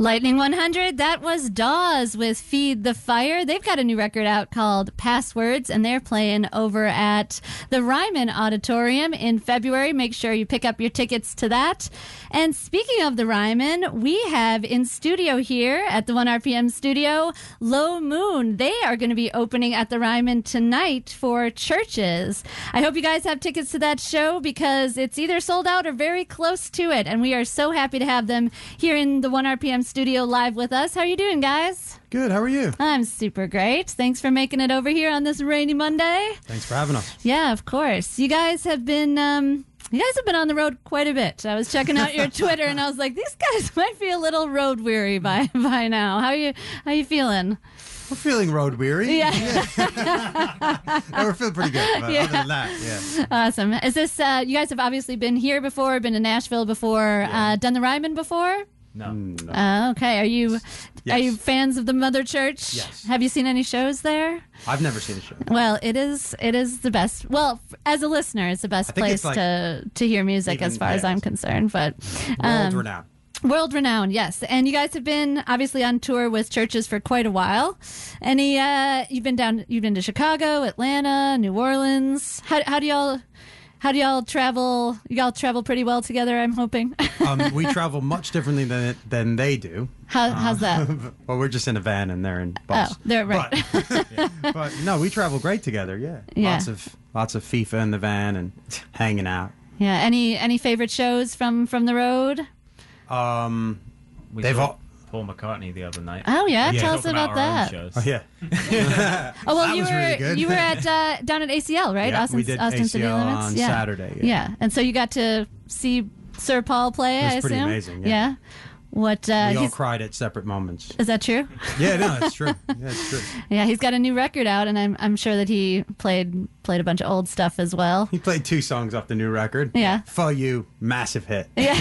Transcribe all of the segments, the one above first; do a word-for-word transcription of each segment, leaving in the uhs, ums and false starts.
Lightning one hundred, that was Dawes with Feed the Fire. They've got a new record out called Passwords, and they're playing over at the Ryman Auditorium in February. Make sure you pick up your tickets to that. And speaking of the Ryman, we have in studio here at the one R P M studio, Low Moon. They are going to be opening at the Ryman tonight for Churches. I hope you guys have tickets to that show because it's either sold out or very close to it, and we are so happy to have them here in the one R P M studio live with us. How are you doing, guys? Good. How are you? I'm super great. Thanks for making it over here on this rainy Monday. Thanks for having us. Yeah, of course. You guys have been um, you guys have been on the road quite a bit. I was checking out your Twitter and I was like, these guys might be a little road weary by by now. How are you how are you feeling? We're feeling road weary. Yeah. yeah. We're feeling pretty good. But Yeah. Other than that, yeah. Awesome. Is this uh, you guys have obviously been here before, been to Nashville before, Yeah. uh, done the Ryman before? No. Mm, no. Uh, okay. Are you Yes. are you fans of the Mother Church? Yes. Have you seen any shows there? I've never seen a show. Well, it is it is the best. Well, f- as a listener, it's the best I think place it's like to to hear music even- as far as yeah. I'm concerned. But World um, renowned. world renowned, yes. And you guys have been obviously on tour with Churches for quite a while. Any uh, you've been down you've been to Chicago, Atlanta, New Orleans. How how do y'all how do y'all travel? Y'all travel pretty well together, I'm hoping. Um, we travel much differently than than they do. How how's that? Well, we're just in a van and they're in bus. Oh, they're right. But, but no, we travel great together. Yeah. Yeah. Lots of lots of FIFA in the van and hanging out. Yeah. Any any favorite shows from from the road? Um. We They've saw all- Paul McCartney the other night. Oh yeah, Yeah. tell us Talking about our own that. shows. Oh yeah. Oh well, That you was were really good. you were at uh, down at A C L, right? Yeah, Austin, we did Austin A C City L Limits. on yeah. Saturday, Yeah. yeah. and so you got to see Sir Paul play. It was I pretty assume. amazing, yeah. What? Uh, We all he's, cried at separate moments. is that true? Yeah, no, that's true. Yeah, it's true. Yeah, he's got a new record out, and I'm I'm sure that he played played a bunch of old stuff as well. He played two songs off the new record. Yeah. For You, massive hit. Yeah.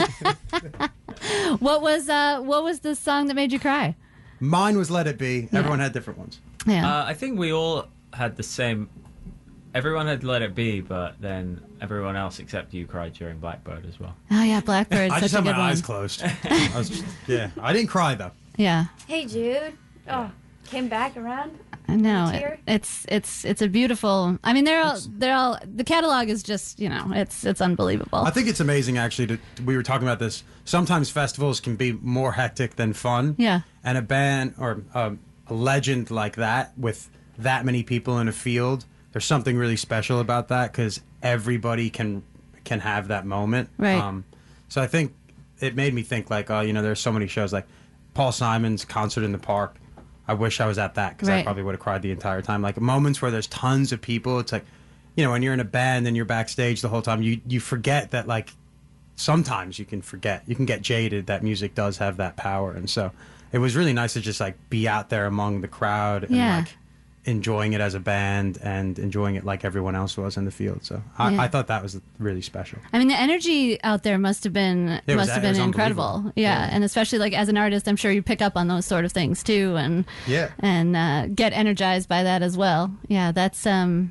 What was uh what was the song that made you cry? Mine was Let It Be. Everyone had different ones. Yeah. Uh, I think we all had the same. Everyone had Let It Be, but then everyone else except you cried during Blackbird as well. oh yeah, Blackbird. I such just a had good my one. eyes closed. I was just, yeah, I didn't cry though. Yeah. Hey, Jude. Oh, came back around. I know Tear? it, it's it's it's a beautiful. I mean, they're all they're all the catalog is just you know it's it's unbelievable. I think it's amazing actually. To, we were talking about this. Sometimes festivals can be more hectic than fun. Yeah. And a band or um, a legend like that with that many people in a field, there's something really special about that because everybody can can have that moment. Right. Um, so I think it made me think like, oh, you know, there's so many shows like Paul Simon's concert in the park. I wish I was at that because Right. I probably would have cried the entire time. Like moments where there's tons of people. It's like, you know, when you're in a band and you're backstage the whole time, you you forget that like sometimes you can forget. You can get jaded that music does have that power. And so it was really nice to just like be out there among the crowd and Yeah. like enjoying it as a band and enjoying it like everyone else was in the field. So I, Yeah. I thought that was really special. I mean, the energy out there must have been It was- must have it was been incredible. unbelievable. Yeah. Yeah. and especially like as an artist, I'm sure you pick up on those sort of things too, and Yeah. and uh, get energized by that as well. Yeah, that's um,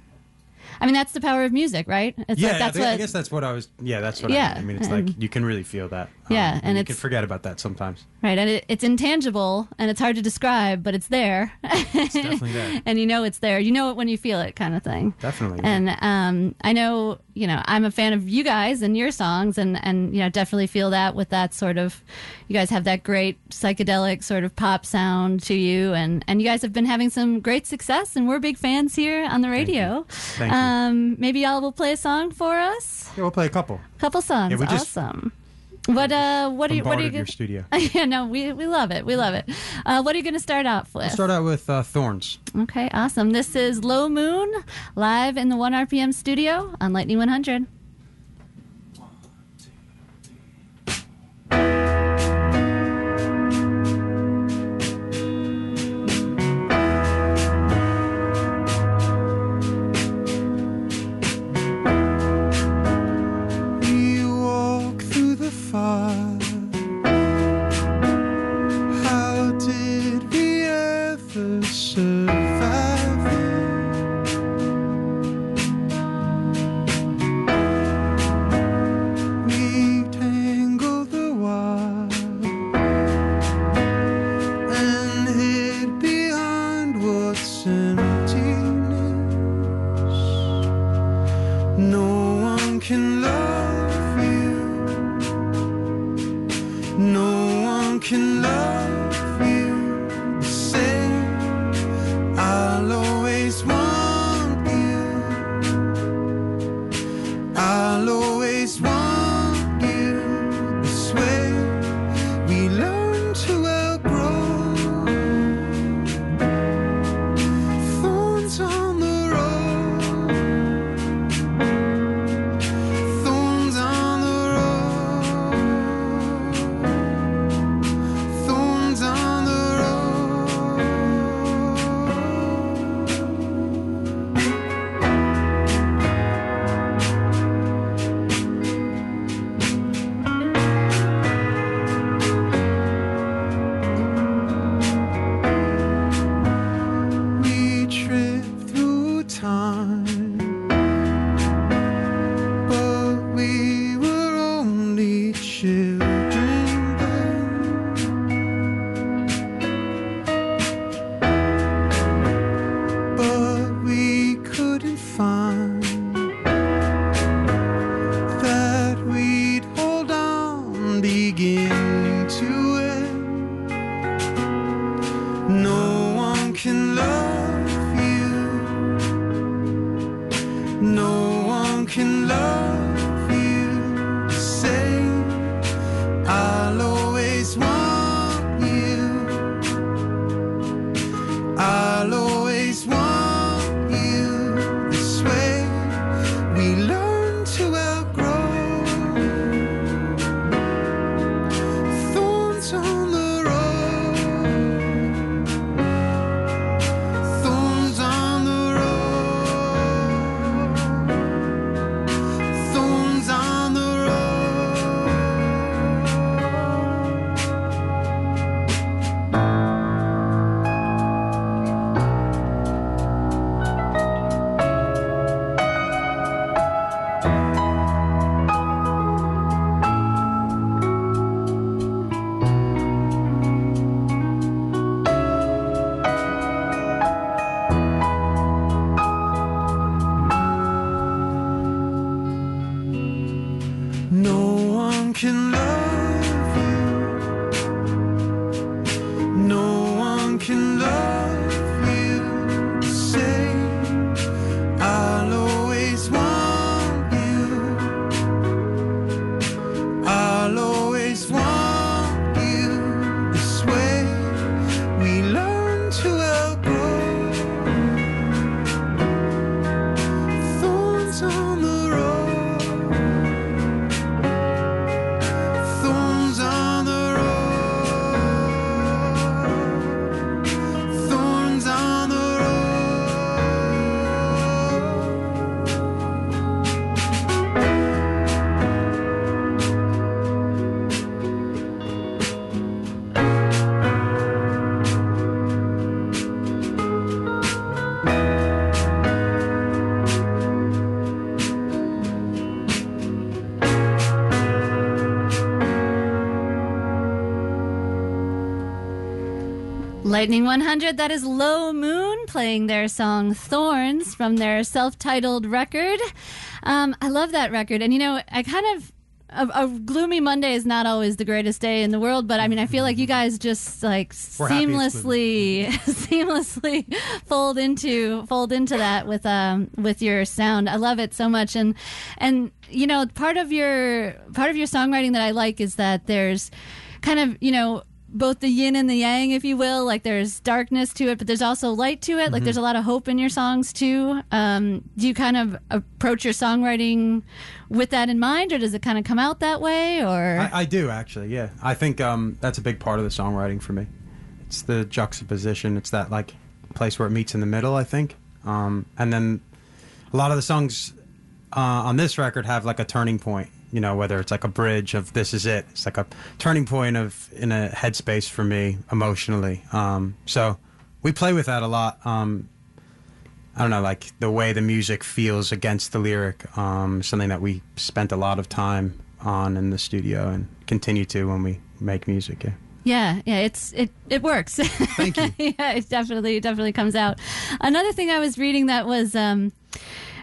I mean, that's the power of music, right? It's yeah, like that's I, think- what I guess that's what I was. Yeah, that's what Yeah, I mean. I mean, it's and- like you can really feel that. Yeah, and you it's- can forget about that sometimes. right, and it, it's intangible and it's hard to describe, but it's there. It's definitely there. And you know it's there. You know it when you feel it, kind of thing. Definitely. yeah. And um, I know, you know, I'm a fan of you guys and your songs, and, and you know, definitely feel that with that sort of, you guys have that great psychedelic sort of pop sound to you, and, and you guys have been having some great success, and we're big fans here on the radio. Thank you. Um, maybe y'all will play a song for us. Yeah, we'll play a couple. Couple songs, Yeah, we just awesome. What uh, what are you, what are you Bombarded your gonna? studio. Yeah, no, we we love it, we love it. Uh, what are you going to start off with? We'll start out with uh, Thorns. Okay, awesome. This is Low Moon live in the one R P M studio on Lightning one hundred. We walk through the fire. How did we ever survive it? No one can love you the same. I'll always want you. I'll always want you this way. We learn to outgrow thorns on the road. Thorns on the road. Thorns on the road. We trip through time, but we were only children then. But we couldn't find that we'd hold on, begin to end. No one can love you. No one can love you the same. I'll always want you. I'll always want you this way. We learn to outgrow thorns on the road. Thorns on the road. Thorns on the road. No one can love you. No one can love you the same. I'll always want you. I'll always want you this way. We learn to outgrow thorns on the road. Thorns on the road. Thorns on the road. Lightning one hundred, that is Low Moon playing their song Thorns from their self-titled record. Um, I love that record. And, you know, I kind of, a, a gloomy Monday is not always the greatest day in the world, but I mean, I feel like you guys just like We're happy it's seamlessly, seamlessly fold into, fold into that with, um, with your sound. I love it so much. And, and, you know, part of your, part of your songwriting that I like is that there's kind of, you know, both the yin and the yang, if you will. Like there's darkness to it, but there's also light to it. Like there's a lot of hope in your songs too. Um, do you kind of approach your songwriting with that in mind, or does it kind of come out that way? Or I, I do actually, yeah. I think um, that's a big part of the songwriting for me. It's the juxtaposition. It's that like place where it meets in the middle, I think. Um, and then a lot of the songs uh, on this record have like a turning point. You know, whether it's like a bridge of this is it. It's like a turning point of in a headspace for me emotionally. Um, so we play with that a lot. Um, I don't know, like the way the music feels against the lyric. Um, something that we spent a lot of time on in the studio and continue to when we make music. Yeah. Yeah, yeah, it's it it works. Thank you. Yeah, it definitely definitely comes out. Another thing I was reading that was um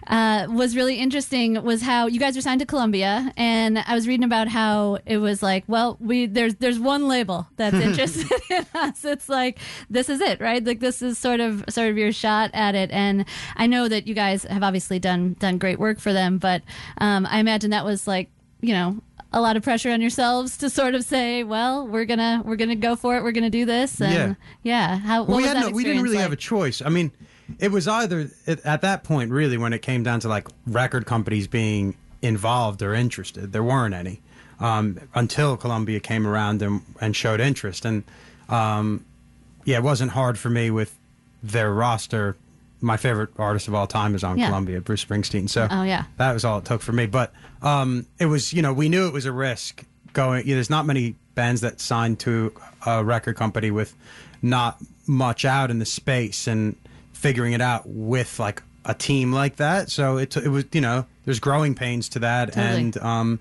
uh, was really interesting was how you guys are signed to Columbia, and I was reading about how it was like, well, we there's there's one label that's interested in us. It's like this is it, right? Like this is sort of sort of your shot at it. And I know that you guys have obviously done done great work for them, but um, I imagine that was like, you know, a lot of pressure on yourselves to sort of say, well, we're gonna we're gonna go for it, we're gonna do this, and yeah, yeah. How what Well, we was had that no, we didn't experience really like? have a choice. I mean, it was either at at that point, really, when it came down to like record companies being involved or interested, there weren't any um, until Columbia came around and and showed interest. And um, yeah, it wasn't hard for me with their roster. My favorite artist of all time is on Yeah. Columbia, Bruce Springsteen. So Oh, yeah. that was all it took for me. But um, it was, you know, we knew it was a risk going. You know, there's not many bands that signed to a record company with not much out in the space and figuring it out with like a team like that. So it it was, you know, there's growing pains to that, Totally. and um,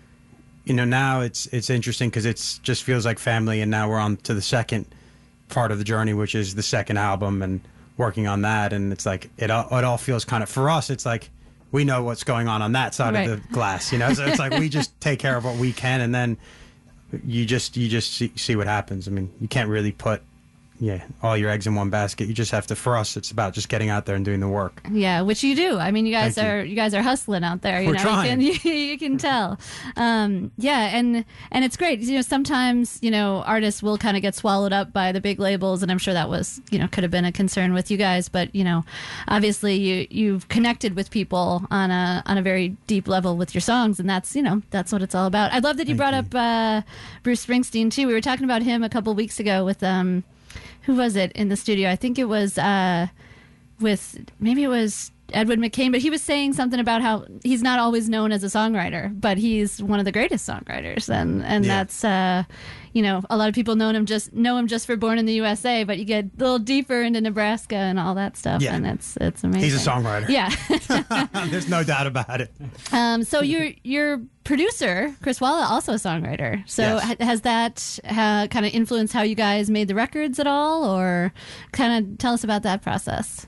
you know, now it's it's interesting because it's just feels like family, and now we're on to the second part of the journey, which is the second album and working on that, and it's like it all, it all feels kind of, for us, it's like we know what's going on on that side Right. of the glass, you know. So it's like we just take care of what we can, and then you just you just see, see what happens. I mean, you can't really put yeah all your eggs in one basket. You just have to. For us, it's about just getting out there and doing the work. Yeah, which you do. I mean, you guys Thank you. are you guys are hustling out there. You We're know, trying. You, can, you, you can tell. Um, yeah, and and it's great. You know, sometimes you know artists will kind of get swallowed up by the big labels, and I'm sure that was you know could have been a concern with you guys. But you know, obviously you you've connected with people on a on a very deep level with your songs, and that's you know that's what it's all about. I love that you Thank brought you. up uh, Bruce Springsteen too. We were talking about him a couple weeks ago with um, who was it in the studio? I think it was. Uh, with maybe it was Edward McCain, but he was saying something about how he's not always known as a songwriter, but he's one of the greatest songwriters, and and Yeah. that's uh, you know a lot of people know him just know him just for Born in the U S A, but you get a little deeper into Nebraska and all that stuff, Yeah. and it's it's amazing. He's a songwriter. Yeah. There's no doubt about it. um, so your your producer Chris Walla also a songwriter. So Yes. ha- has that uh, kind of influenced how you guys made the records at all, or kind of tell us about that process?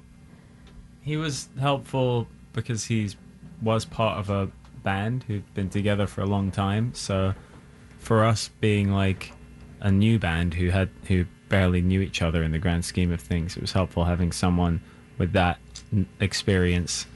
He was helpful because he was part of a band who'd been together for a long time. So for us being like a new band who had who barely knew each other in the grand scheme of things, it was helpful having someone with that n- experience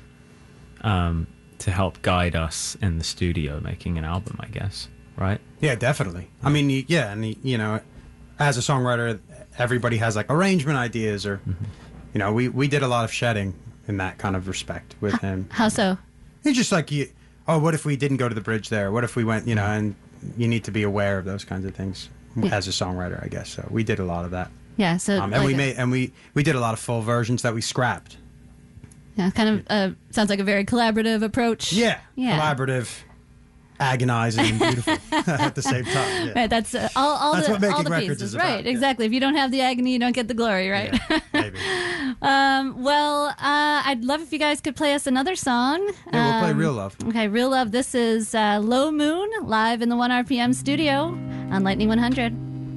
um, to help guide us in the studio making an album, I guess. Right? Yeah, definitely. I mean, y- yeah, and y- you know, as a songwriter, everybody has like arrangement ideas, or you know, we we did a lot of shedding in that kind of respect with him. How so? It's just like you. Oh, what if we didn't go to the bridge there? What if we went? You know, and you need to be aware of those kinds of things Yeah. as a songwriter, I guess. So we did a lot of that, Yeah, so um, and like we a- made and we we did a lot of full versions that we scrapped. yeah, kind of uh, sounds like a very collaborative approach. Yeah, Yeah. collaborative, agonizing, and beautiful at the same time. Yeah. Right, that's uh, all, all That's the what making all the records pieces, is about, right? yeah. Exactly. If you don't have the agony, you don't get the glory, right? Yeah, maybe. um, well, uh, I'd love if you guys could play us another song. Yeah, we'll play Um, Real Love. Okay, Real Love. This is uh, Low Moon live in the one R P M studio on Lightning one hundred.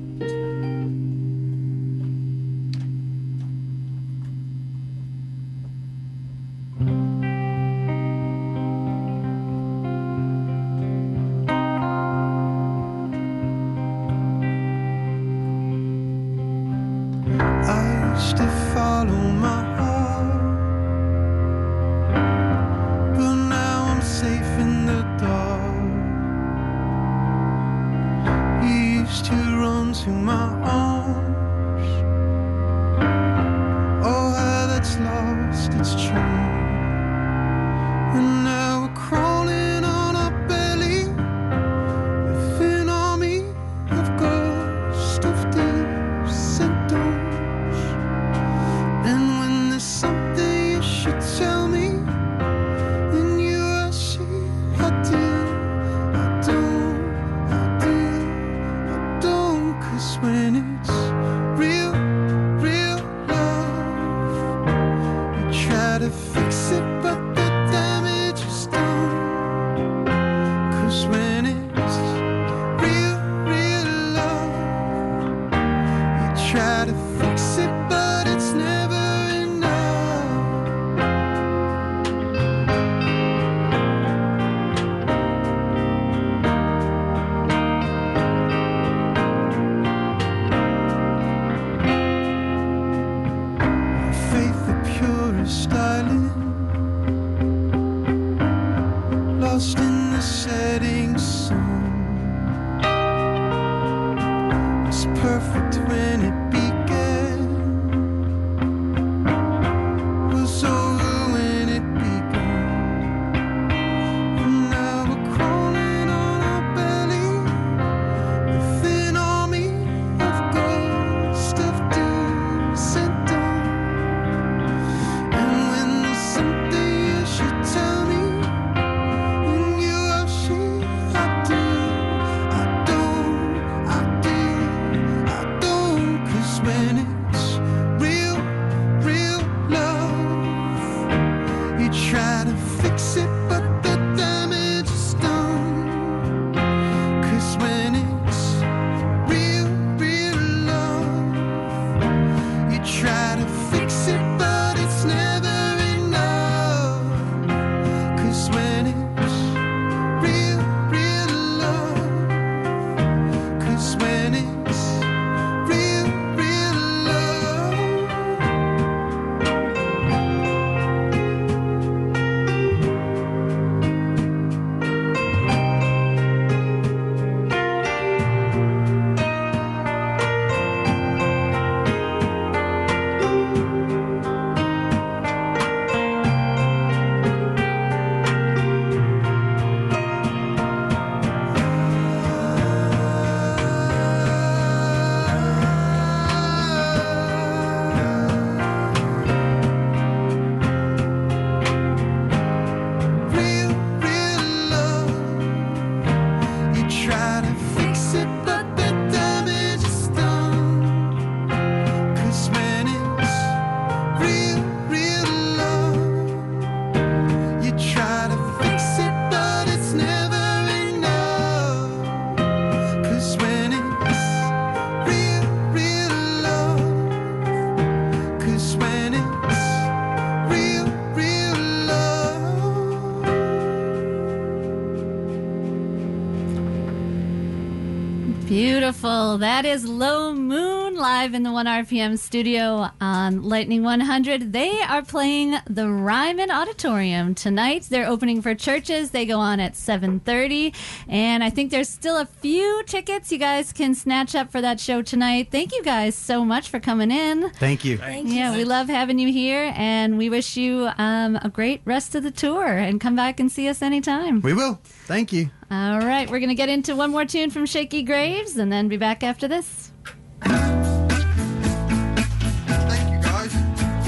I used to follow my heart, but now I'm safe in the dark. You used to run to my arms. Oh, how that's lost its charm. And now we're crawling on our belly, a thin army of ghosts of dips and don'ts. And when there's something you should tell me, then you will see I do, I don't, I do, I don't. 'Cause when it's real, real love, you try to fix it, but the damage is done. 'Cause when it's real, real love, you try to fix it, but it's never enough. was perfect when it began, was over when it began. And now we're crawling on our belly with an army of gold stuffed in sent down. And when there's something you should tell me, and you are she, I do, I don't, I do, I don't. 'Cause when it's real, real love, you try to fix it, but the damage is done. 'Cause when it's real, real love, you try to fix it, but it's never enough. 'Cause when it's real, real love, 'cause when it's real, real love. Real, real love, you try to fix it, but the damage is done. 'Cause when it's real, real love, you try to fix it, but it's never enough. 'Cause when it's real, real love, 'cause when it's real, real love. Beautiful. That is Low Moon live in the one R P M studio on Lightning one hundred. They are playing the Ryman Auditorium tonight. They're opening for churches. They go on at seven thirty. And I think there's still a few tickets you guys can snatch up for that show tonight. Thank you guys so much for coming in. Thank you. Yeah, we love having you here, and we wish you um, a great rest of the tour, and come back and see us anytime. We will. Thank you. All right, we're going to get into one more tune from Shaky Graves and then be back after this.